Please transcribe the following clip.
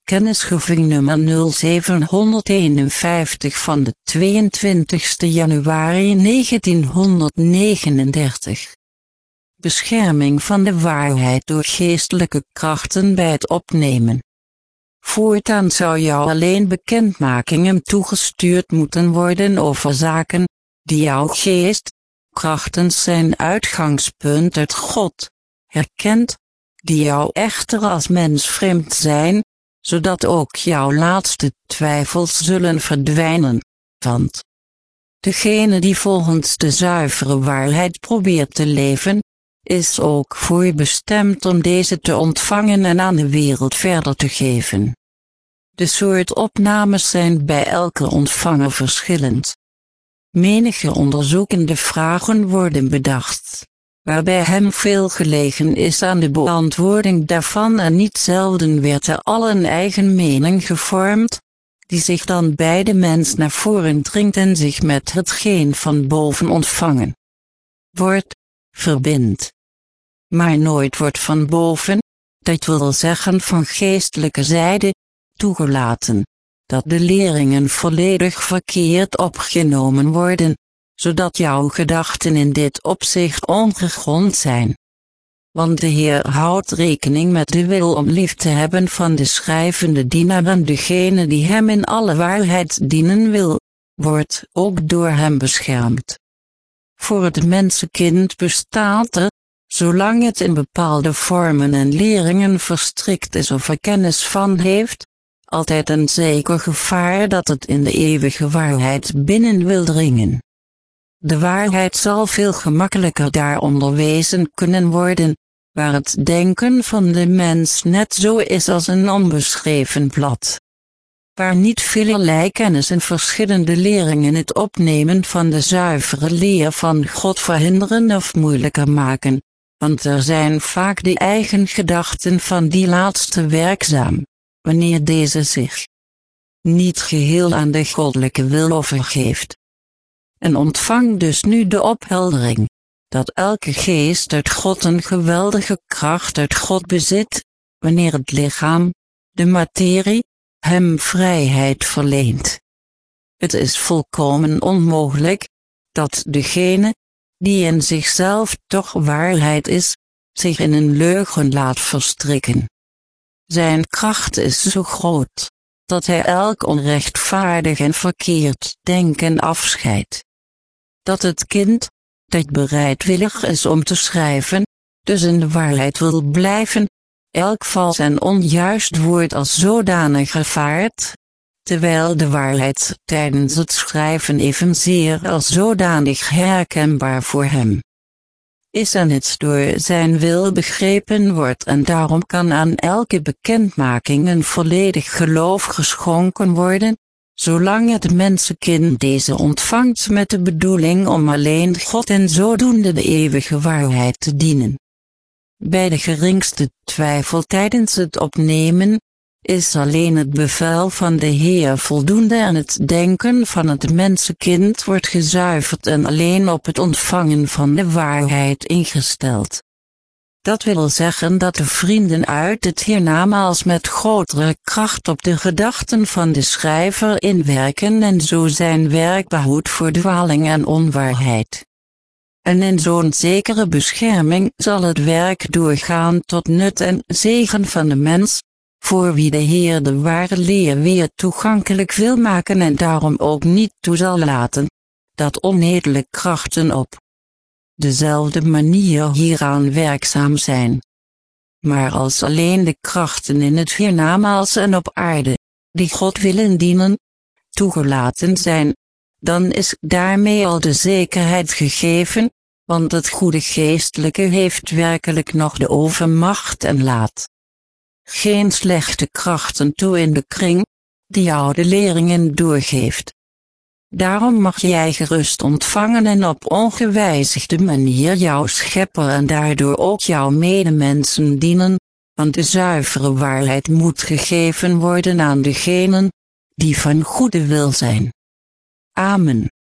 Kennisgeving nummer 0751 van de 22 januari 1939. Bescherming van de waarheid door geestelijke krachten bij het opnemen. Voortaan zou jou alleen bekendmakingen toegestuurd moeten worden over zaken, die jouw geest, krachtens zijn uitgangspunt uit God, herkent, die jou echter als mens vreemd zijn, zodat ook jouw laatste twijfels zullen verdwijnen, want degene die volgens de zuivere waarheid probeert te leven, is ook voor je bestemd om deze te ontvangen en aan de wereld verder te geven. De soort opnames zijn bij elke ontvanger verschillend. Menige onderzoekende vragen worden bedacht, waarbij hem veel gelegen is aan de beantwoording daarvan en niet zelden werd er al een eigen mening gevormd, die zich dan bij de mens naar voren dringt en zich met hetgeen van boven ontvangen wordt, verbindt. Maar nooit wordt van boven, dat wil zeggen van geestelijke zijde, toegelaten, dat de leringen volledig verkeerd opgenomen worden, zodat jouw gedachten in dit opzicht ongegrond zijn. Want de Heer houdt rekening met de wil om lief te hebben van de schrijvende dienaar en degene die hem in alle waarheid dienen wil, wordt ook door hem beschermd. Voor het mensenkind bestaat er, zolang het in bepaalde vormen en leringen verstrikt is of er kennis van heeft, altijd een zeker gevaar dat het in de eeuwige waarheid binnen wil dringen. De waarheid zal veel gemakkelijker daar onderwezen kunnen worden, waar het denken van de mens net zo is als een onbeschreven blad. Waar niet velerlei kennis en verschillende leringen het opnemen van de zuivere leer van God verhinderen of moeilijker maken, want er zijn vaak de eigen gedachten van die laatste werkzaam, wanneer deze zich niet geheel aan de goddelijke wil overgeeft. En ontvang dus nu de opheldering, dat elke geest uit God een geweldige kracht uit God bezit, wanneer het lichaam, de materie, hem vrijheid verleent. Het is volkomen onmogelijk, dat degene, die in zichzelf toch waarheid is, zich in een leugen laat verstrikken. Zijn kracht is zo groot, dat hij elk onrechtvaardig en verkeerd denken afscheidt. Dat het kind, dat bereidwillig is om te schrijven, dus in de waarheid wil blijven, elk vals en onjuist woord als zodanig ervaart, terwijl de waarheid tijdens het schrijven evenzeer als zodanig herkenbaar voor hem is en het door zijn wil begrepen wordt en daarom kan aan elke bekendmaking een volledig geloof geschonken worden, zolang het mensenkind deze ontvangt met de bedoeling om alleen God en zodoende de eeuwige waarheid te dienen. Bij de geringste twijfel tijdens het opnemen, is alleen het bevel van de Heer voldoende en het denken van het mensenkind wordt gezuiverd en alleen op het ontvangen van de waarheid ingesteld. Dat wil zeggen dat de vrienden uit het hiernamaals met grotere kracht op de gedachten van de schrijver inwerken en zo zijn werk behoudt voor dwaling en onwaarheid. En in zo'n zekere bescherming zal het werk doorgaan tot nut en zegen van de mens, voor wie de Heer de ware leer weer toegankelijk wil maken en daarom ook niet toe zal laten, dat onedele krachten op dezelfde manier hieraan werkzaam zijn. Maar als alleen de krachten in het hiernamaals en op aarde, die God willen dienen, toegelaten zijn, dan is daarmee al de zekerheid gegeven, want het goede geestelijke heeft werkelijk nog de overmacht en laat geen slechte krachten toe in de kring, die jou de leringen doorgeeft. Daarom mag jij gerust ontvangen en op ongewijzigde manier jouw schepper en daardoor ook jouw medemensen dienen, want de zuivere waarheid moet gegeven worden aan degenen, die van goede wil zijn. Amen.